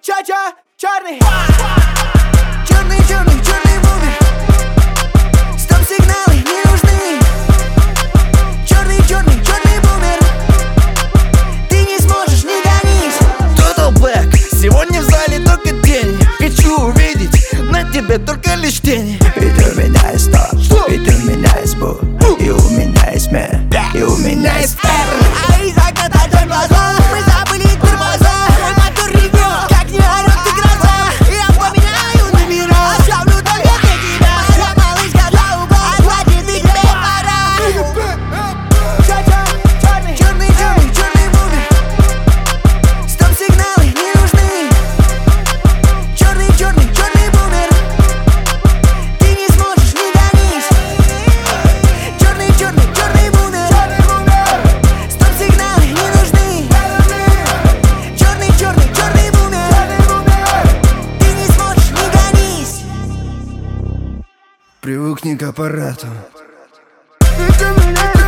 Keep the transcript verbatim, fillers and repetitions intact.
Ча-ча, черный. Черный, черный, черный бумер. Стоп-сигналы не нужны. Черный, черный, черный бумер. Ты не сможешь, не гонись. Total Black, сегодня в зале только тени. Хочу увидеть на тебе только лишь тени. Ведь у меня есть то, ведь у меня есть бу, и у меня есть мэр, и у меня есть эр. А из окна твой глаза. Мы забыли тормоза. Мой мотор ревет, как не орёт ты гроза. Я вспоминаю номера, оставлю только для тебя. Я малышка для угла, хватит и тебе пора. Ча-ча, черный, черный, черный, черный бумер. Стоп-сигналы не нужны. Черный, черный, черный бумер. Ты не сможешь, не гонись. Черный, черный, черный бумер. Стоп-сигналы не нужны. Черный, черный, черный бумер. Ты не сможешь, не гонись. Привыкни к аппарату. Ты меня